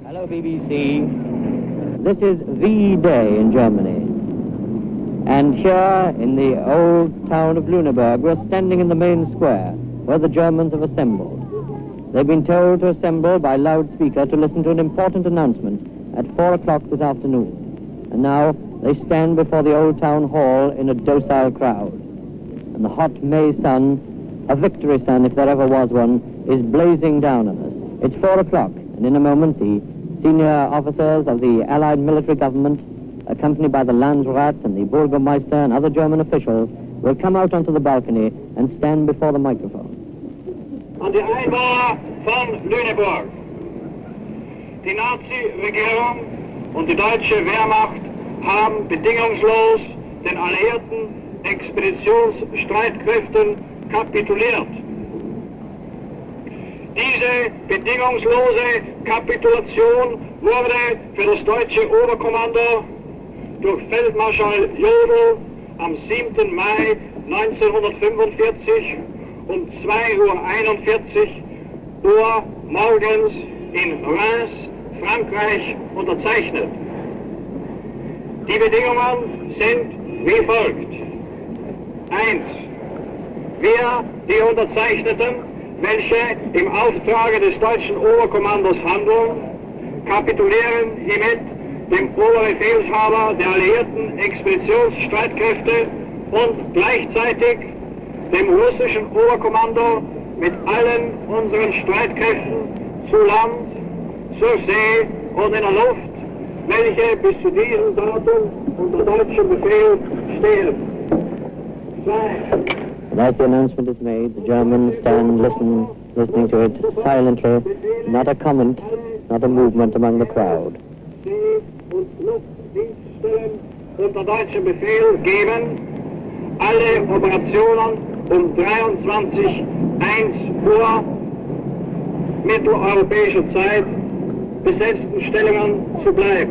Hello, BBC. This is V-Day in Germany. And here in the old town of Lüneburg, we're standing in the main square where the Germans have assembled. They've been told to assemble by loudspeaker to listen to an important announcement at 4 o'clock this afternoon. And now they stand before the old town hall in a docile crowd. And the hot May sun, a victory sun if there ever was one, is blazing down on us. It's 4 o'clock, and in a moment the senior officers of the Allied military government, accompanied by the Landsrat and the Bürgermeister and other German officials, will come out onto the balcony and stand before the microphone. An die Einwohner von Lüneburg. Die Nazi-Regierung und die deutsche Wehrmacht haben bedingungslos den alliierten Expeditionsstreitkräften kapituliert. Diese bedingungslose Kapitulation wurde für das deutsche Oberkommando durch Feldmarschall Jodl am 7. Mai 1945 um 2:41 Uhr morgens in Reims, Frankreich, unterzeichnet. Die Bedingungen sind wie folgt. 1. Wir, die Unterzeichneten, welche im Auftrage des deutschen Oberkommandos handeln, kapitulieren hiermit dem Oberbefehlshaber der alliierten Expeditionsstreitkräfte und gleichzeitig dem russischen Oberkommando mit allen unseren Streitkräften zu Land, zur See und in der Luft, welche bis zu diesem Datum unter deutschem Befehl stehen. 2. And as the announcement is made, the Germans stand listening to it silently, not a comment, not a movement among the crowd. See- und Luftdienststellen unter deutschem Befehl geben alle Operationen um 23:01 Uhr mitteleuropäischer Zeit besetzten Stellungen zu bleiben.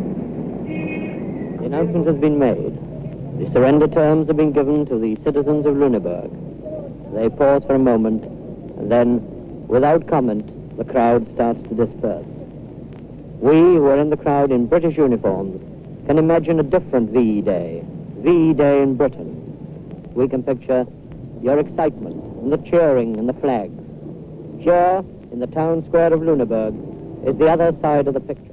The announcement has been made. The surrender terms have been given to the citizens of Lüneburg. They pause for a moment, and then, without comment, the crowd starts to disperse. We, who are in the crowd in British uniforms, can imagine a different V-Day in Britain. We can picture your excitement and the cheering and the flags. Here, in the town square of Lüneburg, is the other side of the picture.